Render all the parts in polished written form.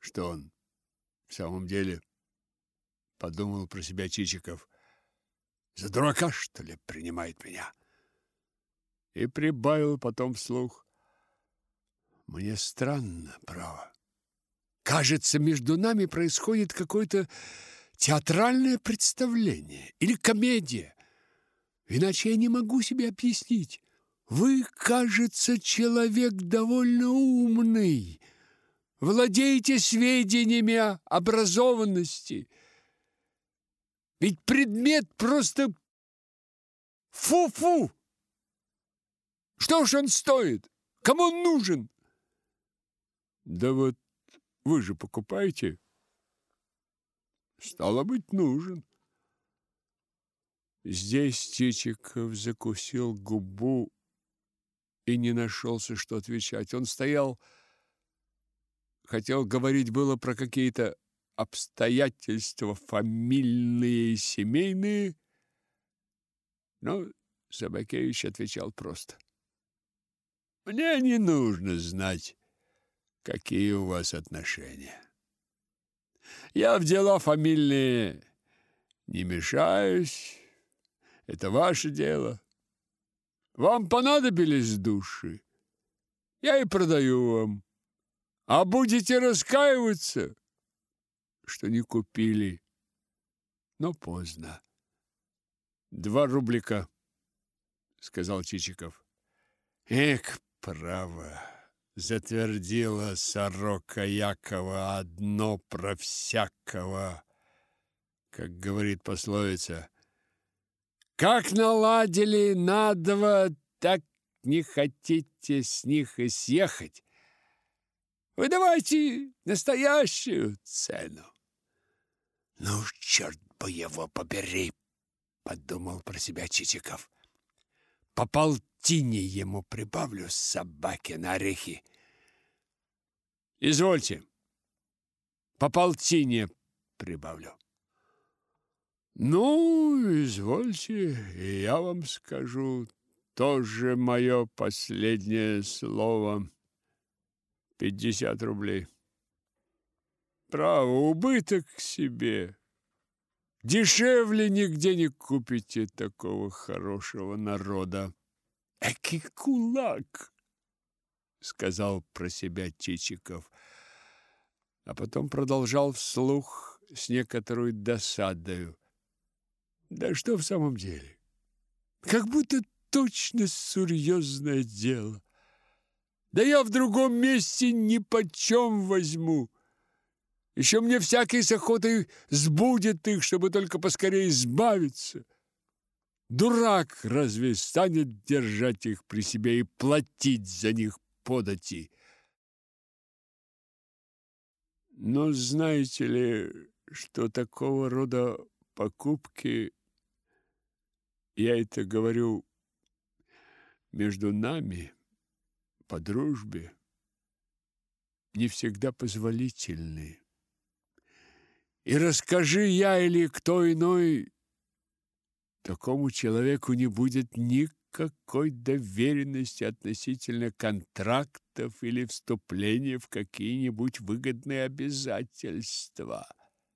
что он в самом деле, подумал про себя Чичиков, за дурака, что ли, принимает меня? И прибавил потом вслух: мне странно, право. Кажется, между нами происходит какое-то театральное представление или комедия. Иначе я не могу себе объяснить. Вы, кажется, человек довольно умный, владеете сведениями о образованности. Ведь предмет просто фу-фу. Что ж он стоит? Кому он нужен? Да вот вы же покупаете. Стало быть, нужен. Здесь Чичиков закусил губу и не нашелся, что отвечать. Он стоял, хотел говорить было про какие-то обстоятельства фамильные и семейные, но Собакевич отвечал просто: мне не нужно знать, какие у вас отношения. Я в дела фамильные не мешаюсь, это ваше дело. Вам понадобились души, я и продаю вам. А будете раскаиваться, что не купили, но поздно. 2 рублика, сказал Чичиков. Эх, право, затвердила сорока Якова одно про всякого, как говорит пословица. Как наладили на 2, так не хотите с них и съехать. Вы давайте настоящую цену. Ну, черт бы его побери, подумал про себя Чичиков. По полтине ему прибавлю собаке на орехи. Извольте, по полтине прибавлю. Ну, извольте, и я вам скажу, тоже мое последнее слово. 50 рублей. Право, убыток себе. Дешевле нигде не купите такого хорошего народа. Экий кулак, сказал про себя Чичиков, а потом продолжал вслух с некоторой досадою. Да что в самом деле? Как будто точно серьезное дело. Да я в другом месте нипочем возьму. Еще мне всякий с охотой сбудет их, чтобы только поскорее избавиться. Дурак разве станет держать их при себе и платить за них подати? Но знаете ли, что такого рода покупки, я это говорю между нами, по дружбе, не всегда позволительны. И расскажи я или кто иной, такому человеку не будет никакой доверенности относительно контрактов или вступления в какие-нибудь выгодные обязательства.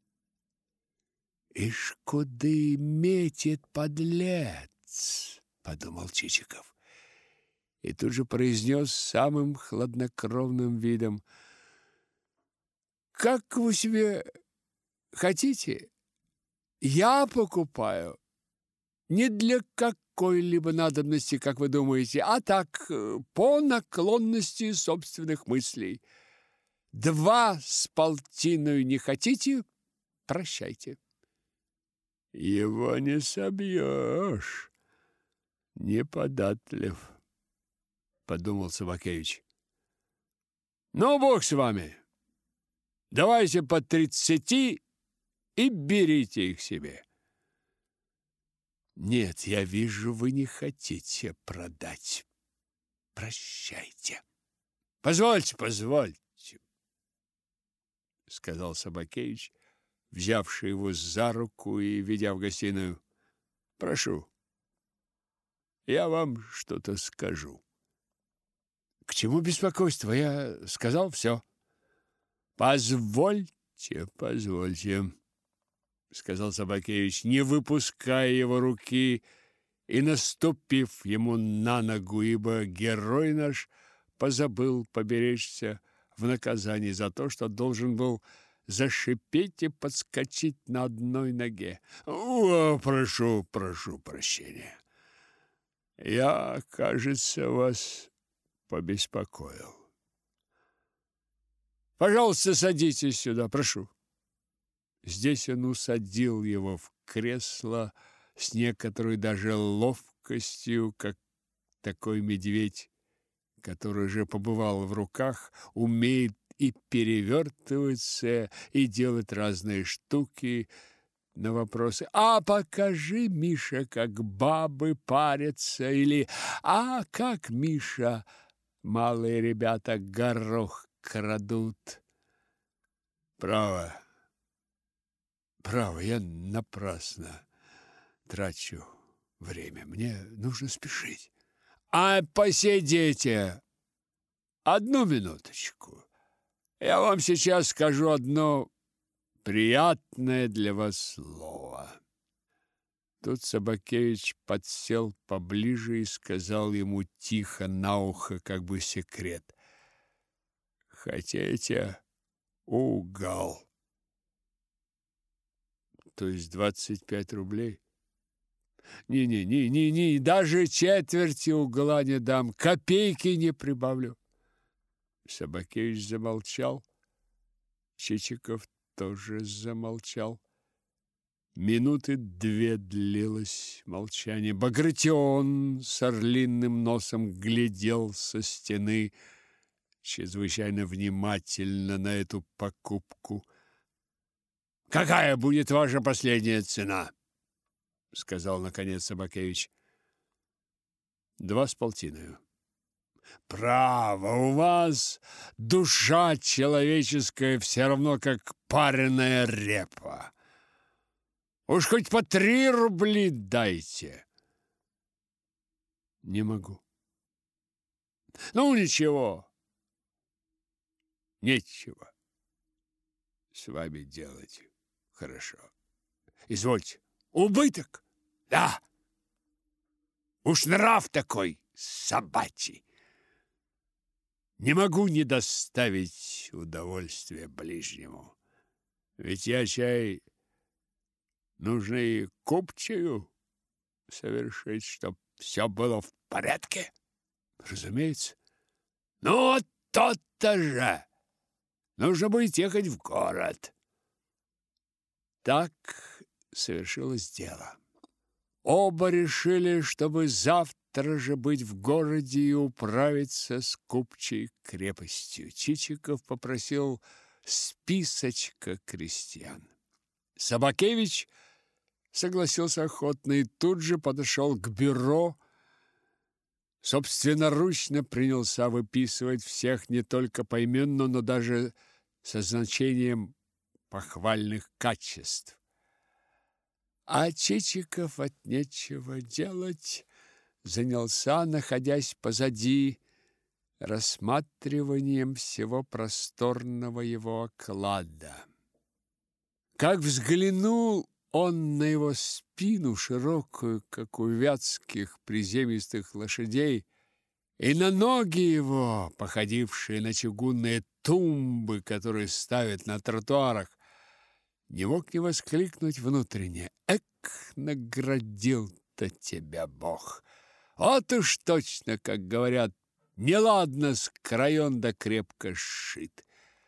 «Ишь, куды метит подлец!» — подумал Чичиков. И тут же произнес самым хладнокровным видом: «Как вы себе хотите? Я покупаю не для какой-либо надобности, как вы думаете, а так, по наклонности собственных мыслей. 2 с полтиной не хотите? Прощайте». «Его не собьешь, неподатлив», — подумал Собакевич. «Ну, бог с вами. Давайте по 30 и берите их себе». «Нет, я вижу, вы не хотите продать. Прощайте». «Позвольте, позвольте», — сказал Собакевич, взявший его за руку и ведя в гостиную. «Прошу, я вам что-то скажу». «К чему беспокойство? Я сказал все». Позвольте, позвольте, сказал Собакевич, не выпуская его руки и наступив ему на ногу, ибо герой наш позабыл поберечься в наказании за то, что должен был зашипеть и подскочить на одной ноге. О, прошу прощения. Я, кажется, вас побеспокоил. Пожалуйста, садитесь сюда, прошу. Здесь он усадил его в кресло с некоторой даже ловкостью, как такой медведь, который же побывал в руках, умеет и перевертываться, и делать разные штуки. На вопросы: «А покажи, Миша, как бабы парятся», или «А как, Миша, малые ребята горох крадут». Право, я напрасно трачу время. Мне нужно спешить. А посидите одну минуточку. Я вам сейчас скажу одно приятное для вас слово. Тут Собакевич подсел поближе и сказал ему тихо на ухо, как бы секрет: хотите угол? То есть 25 рублей? Не, даже четверти угла не дам, копейки не прибавлю. Собакевич замолчал. Чичиков тоже замолчал. Минуты две длилось молчание. Багратион с орлиным носом глядел со стены чрезвычайно внимательно на эту покупку. «Какая будет ваша последняя цена?» — сказал наконец Собакевич. 2,5. Право, у вас душа человеческая все равно как пареная репа. Уж хоть по 3 рубля дайте. Не могу. Ну, ничего. Нечего с вами делать. Хорошо. Извольте. Убыток? Да. Уж нрав такой собачий. Не могу не доставить удовольствия ближнему. Ведь я, чай, нужно и купчую совершить, чтоб все было в порядке. Разумеется. Ну, то-то же. Нужно будет ехать в город. Так совершилось дело. Оба решили, чтобы завтра же быть в городе и управиться с купчей крепостью. Чичиков попросил списочка крестьян. Собакевич согласился охотно и тут же подошел к бюро, собственноручно принялся выписывать всех не только поименно, но даже со значением похвальных качеств. А Чичиков от нечего делать занялся, находясь позади, рассматриванием всего просторного его оклада. Как взглянул он на его спину, широкую, как у вятских приземистых лошадей, и на ноги его, походившие на чугунные тумбы, которые ставят на тротуарах, не мог не воскликнуть внутренне: «Эк, наградил-то тебя Бог! Вот уж точно, как говорят, неладно скроен да крепко сшит.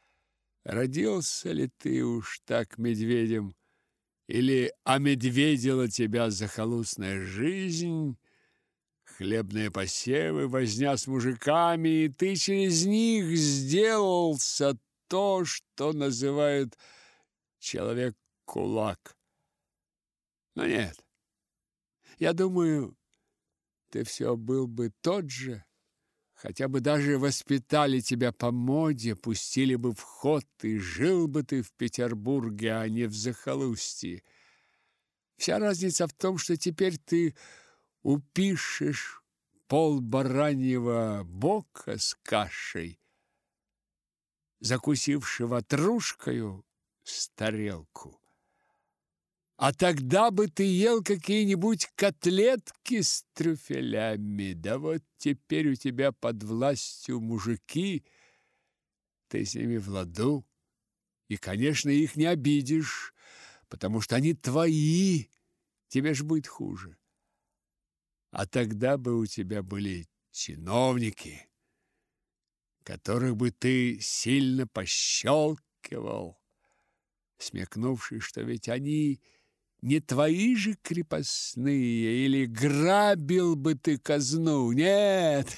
Родился ли ты уж так медведем, или омедведила тебя захолустная жизнь, хлебные посевы, возня с мужиками, и ты через них сделался то, что называют человек-кулак? Но нет, я думаю, ты все был бы тот же, хотя бы даже воспитали тебя по моде, пустили бы в ход, и жил бы ты в Петербурге, а не в захолустье. Вся разница в том, что теперь ты упишешь пол бараньего бока с кашей, закусивши ватрушкою с тарелку. А тогда бы ты ел какие-нибудь котлетки с трюфелями. Да вот теперь у тебя под властью мужики, ты с ними в ладу, и, конечно, их не обидишь, потому что они твои, тебе ж будет хуже. А тогда бы у тебя были чиновники, которых бы ты сильно пощелкивал, смекнувши, что ведь они не твои же крепостные, или грабил бы ты казну. Нет,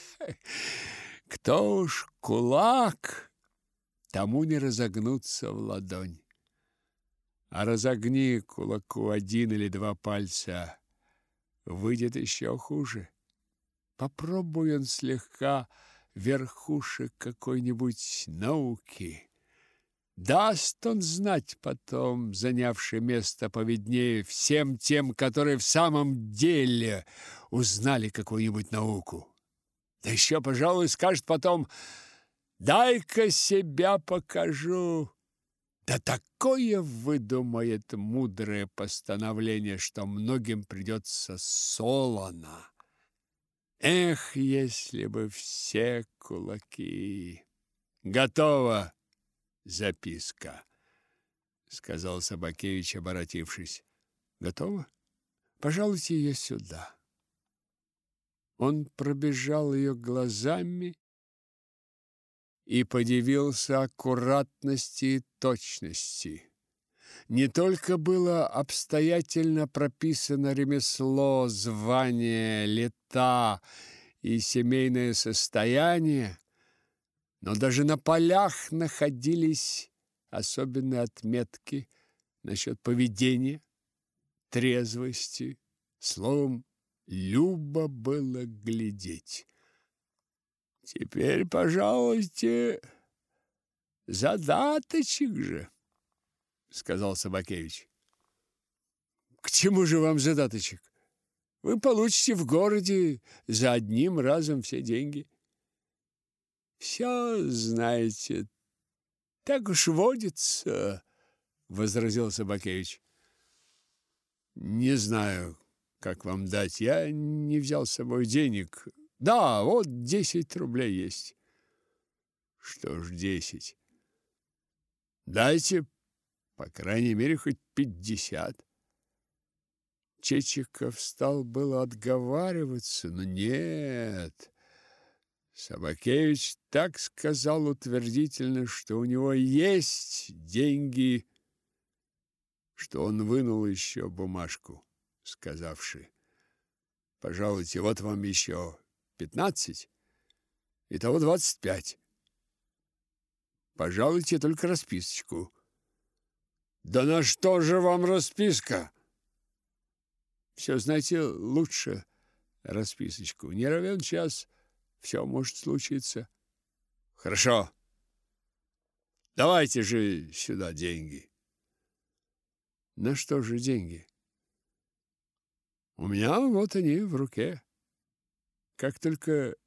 кто уж кулак, тому не разогнуться в ладонь. А разогни кулаку один или два пальца, выйдет еще хуже. Попробуй он слегка верхушек какой-нибудь науки. Даст он знать потом, занявший место повиднее, всем тем, которые в самом деле узнали какую-нибудь науку. Да еще, пожалуй, скажет потом: дай-ка себя покажу. Да такое выдумает мудрое постановление, что многим придется солоно. Эх, если бы все кулаки! Готово! Записка, сказал Собакевич, оборотившись. Готово? Пожалуйте ее сюда. Он пробежал ее глазами и подивился аккуратности и точности. Не только было обстоятельно прописано ремесло, звание, лета и семейное состояние, но даже на полях находились особенные отметки насчет поведения, трезвости. Словом, любо было глядеть. Теперь, пожалуйте, задаточек же, сказал Собакевич. К чему же вам задаточек? Вы получите в городе за одним разом все деньги. Все, знаете, так уж водится, возразил Собакевич. Не знаю, как вам дать. Я не взял с собой денег. Да, вот 10 рублей есть. Что ж 10? Дайте, по крайней мере, хоть 50. Чечиков стал было отговариваться, но нет. Собакевич так сказал утвердительно, что у него есть деньги, что он вынул еще бумажку, сказавши: пожалуйте, вот вам еще 15, итого 25. Пожалуйте только расписочку. Да на что же вам расписка? Все, знаете, лучше расписочку. Не равен час, все может случиться. Хорошо. Давайте же сюда деньги. На что же деньги? У меня вот они в руке. Как только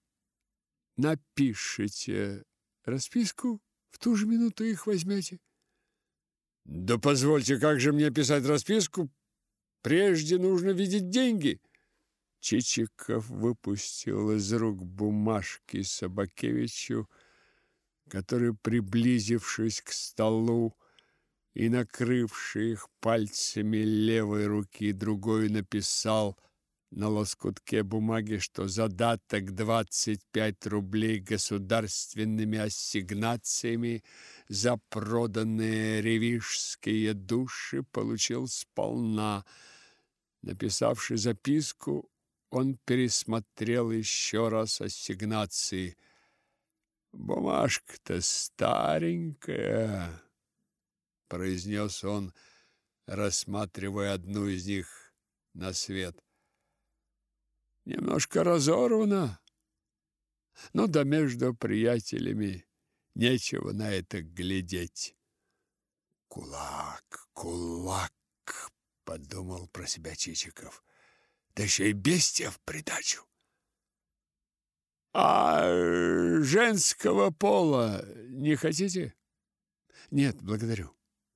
напишите расписку, в ту же минуту их возьмете. Да позвольте, как же мне писать расписку? Прежде нужно видеть деньги. Чичиков выпустил из рук бумажки Собакевичу, который, приблизившись к столу и накрывший их пальцами левой руки, другой написал на лоскутке бумаги, что задаток 25 рублей государственными ассигнациями за проданные ревижские души получил сполна. Написавши записку, он пересмотрел еще раз ассигнации. «Бумажка-то старенькая», — произнес он, рассматривая одну из них на свет. «Немножко разорвана, но да между приятелями нечего на это глядеть». «Кулак, кулак», — подумал про себя Чичиков. Да еще и бестия в придачу. А женского пола не хотите? Нет, благодарю.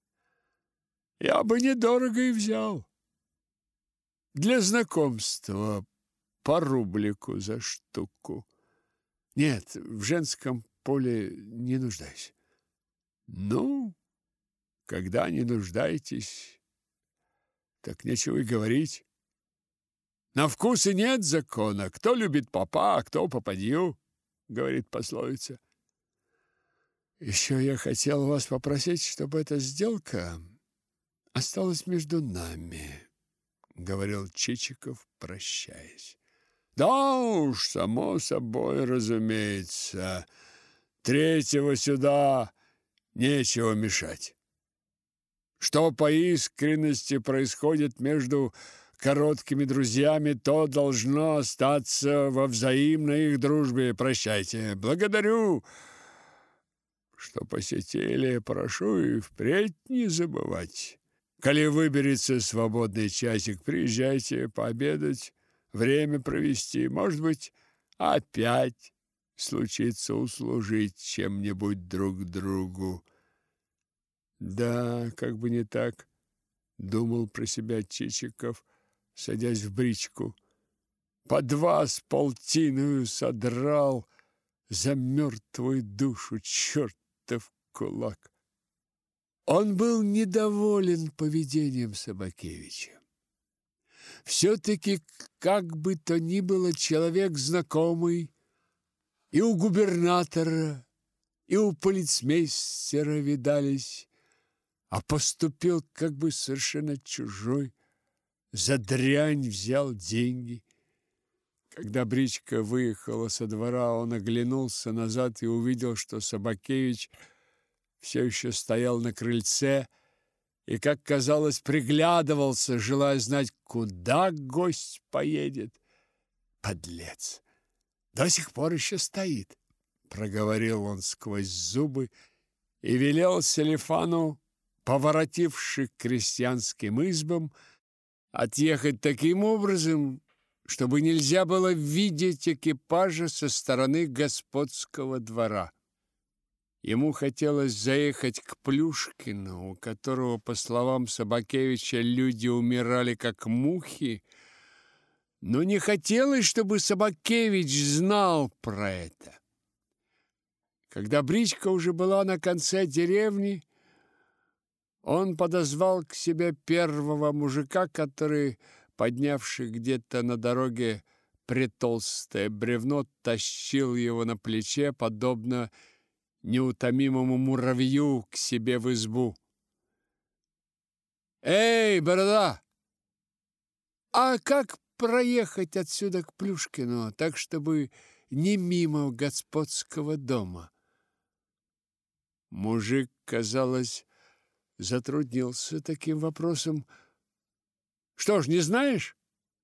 Я бы недорого и взял. Для знакомства по рублику за штуку. Нет, в женском поле не нуждаюсь. Ну, когда не нуждаетесь, так нечего и говорить. На вкусы нет закона. Кто любит попа, а кто попадью, говорит пословица. Еще я хотел вас попросить, чтобы эта сделка осталась между нами, говорил Чичиков, прощаясь. Да уж, само собой, разумеется. Третьего сюда нечего мешать. Что по искренности происходит между короткими друзьями, то должно остаться во взаимной их дружбе. Прощайте. Благодарю, что посетили. Прошу и впредь не забывать. Коли выберется свободный часик, приезжайте пообедать, время провести. Может быть, опять случится услужить чем-нибудь друг другу. Да, как бы не так, думал про себя Чичиков, садясь в бричку. По 2 с полтиною содрал за мертвую душу, чертов кулак. Он был недоволен поведением Собакевича. Все-таки, как бы то ни было, человек знакомый и у губернатора, и у полицмейстера видались, а поступил как бы совершенно чужой, за дрянь взял деньги. Когда бричка выехала со двора, он оглянулся назад и увидел, что Собакевич все еще стоял на крыльце и, как казалось, приглядывался, желая знать, куда гость поедет. Подлец! До сих пор еще стоит, проговорил он сквозь зубы и велел Селифану, поворотивши к крестьянским избам, отъехать таким образом, чтобы нельзя было видеть экипажа со стороны господского двора. Ему хотелось заехать к Плюшкину, у которого, по словам Собакевича, люди умирали как мухи, но не хотелось, чтобы Собакевич знал про это. Когда бричка уже была на конце деревни, он подозвал к себе первого мужика, который, поднявший где-то на дороге притолстое бревно, тащил его на плече, подобно неутомимому муравью, к себе в избу. «Эй, борода! А как проехать отсюда к Плюшкину, так, чтобы не мимо господского дома?» Мужик, казалось, затруднился таким вопросом. «Что ж, не знаешь?»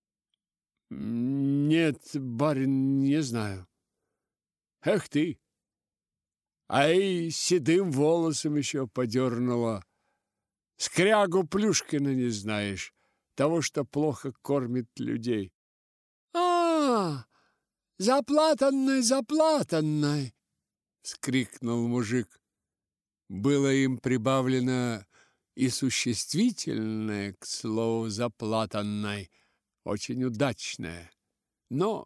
«Нет, барин, не знаю». «Эх ты! А и седым волосом еще подернула. Скрягу Плюшкина не знаешь, того, что плохо кормит людей». Заплатанной, заплатанной!» — вскрикнул мужик. Было им прибавлено и существительное к слову «заплатанной», очень удачное, но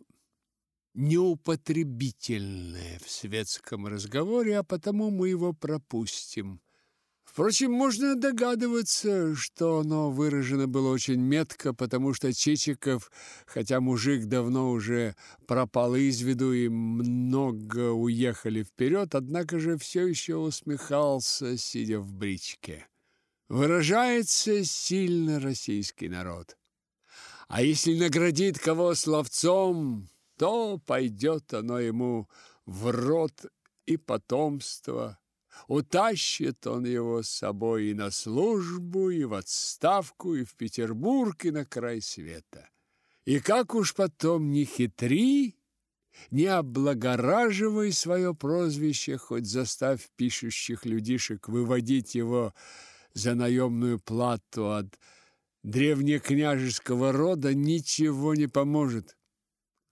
неупотребительное в светском разговоре, а потому мы его пропустим. Впрочем, можно догадываться, что оно выражено было очень метко, потому что Чичиков, хотя мужик давно уже пропал из виду и много уехали вперед, однако же все еще усмехался, сидя в бричке. Выражается сильно российский народ. А если наградит кого словцом, то пойдет оно ему в рот и потомство. Утащит он его с собой и на службу, и в отставку, и в Петербург, и на край света. И как уж потом не хитри, не облагораживай свое прозвище, хоть заставь пишущих людишек выводить его за наемную плату от древнекняжеского рода, ничего не поможет.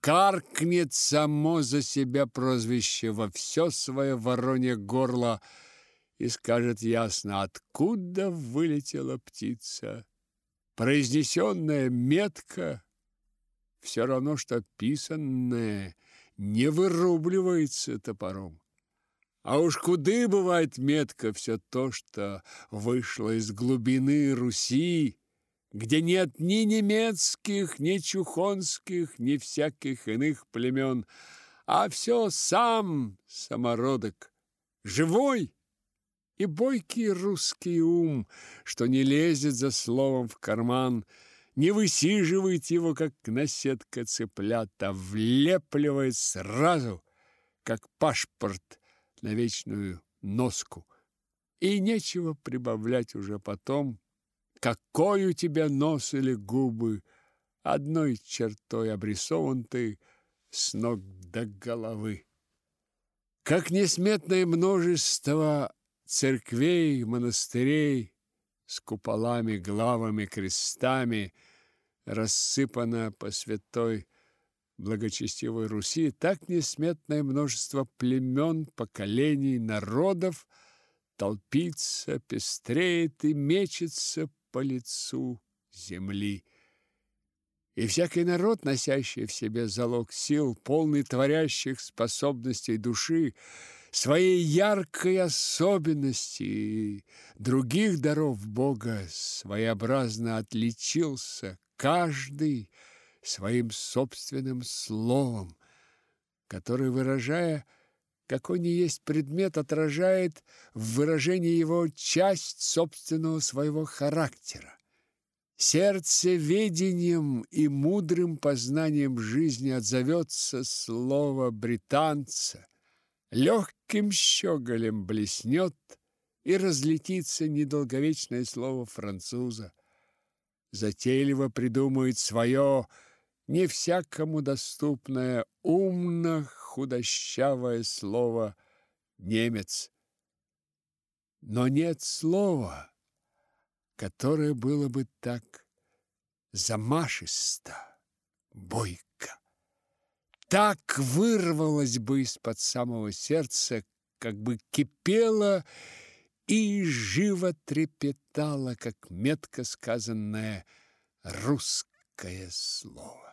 каркнет само за себя прозвище во все свое воронье горло и скажет ясно, откуда вылетела птица. Произнесенная метко все равно, что писанное не вырубливается топором. А уж куды бывает метко все то, что вышло из глубины Руси, где нет ни немецких, ни чухонских, ни всяких иных племен, а все сам самородок, живой и бойкий русский ум, что не лезет за словом в карман, не высиживает его, как наседка цыплят, а влепливает сразу, как пашпорт на вечную носку. И нечего прибавлять уже потом, какой у тебя нос или губы, одной чертой обрисован ты с ног до головы. Как несметное множество церквей, монастырей с куполами, главами, крестами рассыпано по святой благочестивой Руси, так несметное множество племен, поколений, народов толпится, пестреет и мечется по лицу земли. И всякий народ, носящий в себе залог сил, полный творящих способностей души, своей яркой особенности и других даров Бога, своеобразно отличился, каждый своим собственным словом, который, выражая какой ни есть предмет, отражает в выражении его часть собственного своего характера. Сердцеведением и мудрым познанием жизни отзовется слово британца, легким щеголем блеснет и разлетится недолговечное слово француза. Затейливо придумает свое, не всякому доступное, умно худощавое слово немец. Но нет слова, которое было бы так замашисто, бойко, так вырвалось бы из-под самого сердца, как бы кипело и живо трепетало, как метко сказанное русское слово.